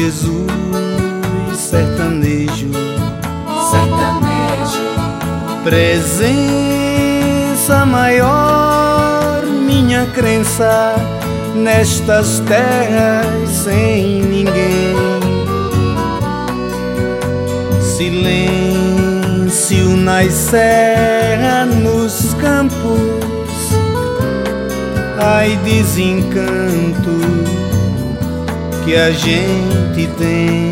Jesus sertanejo, sertanejo, presença maior, minha crença nestas terras sem ninguém. Silêncio nas serras, nos campos, ai, desencanto que a gente tem.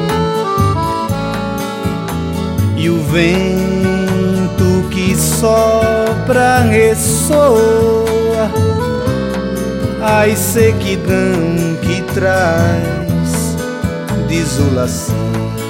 E o vento que sopra ressoa, ai, sequidão que traz desolação.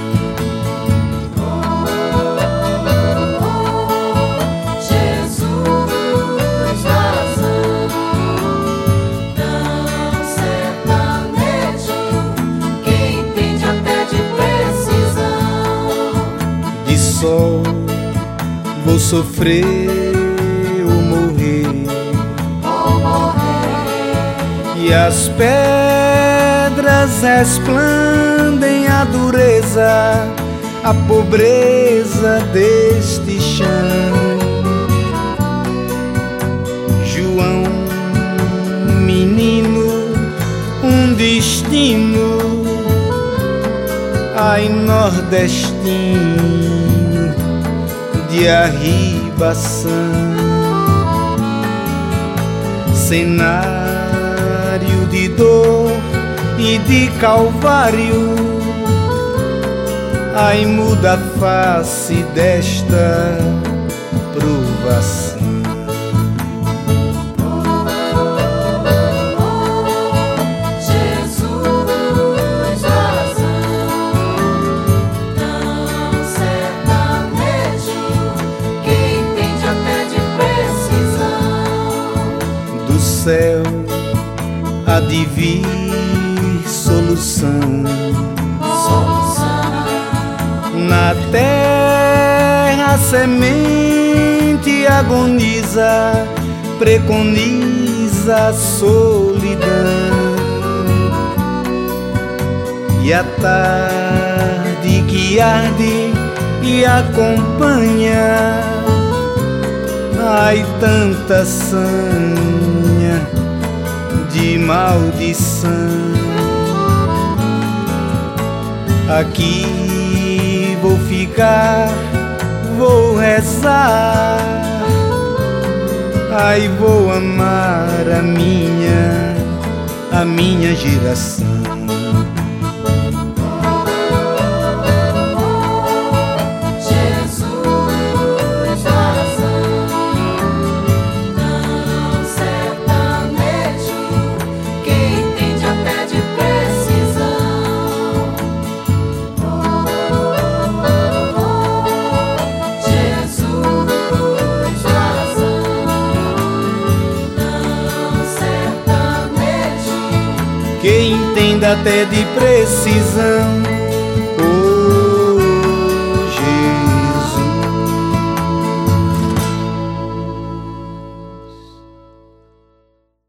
Sol, vou sofrer ou morrer, e as pedras resplandem a dureza, a pobreza deste chão. João, menino, um destino, ai, nordestino de arribação, cenário de dor e de calvário, ai, muda a face desta provação. Céu há de vir solução, na terra a semente agoniza, preconiza a solidão, e a tarde que arde e acompanha, ai, tanta sanha de maldição. Aqui vou ficar, vou rezar, ai, vou amar a minha geração. Que entenda até de precisão.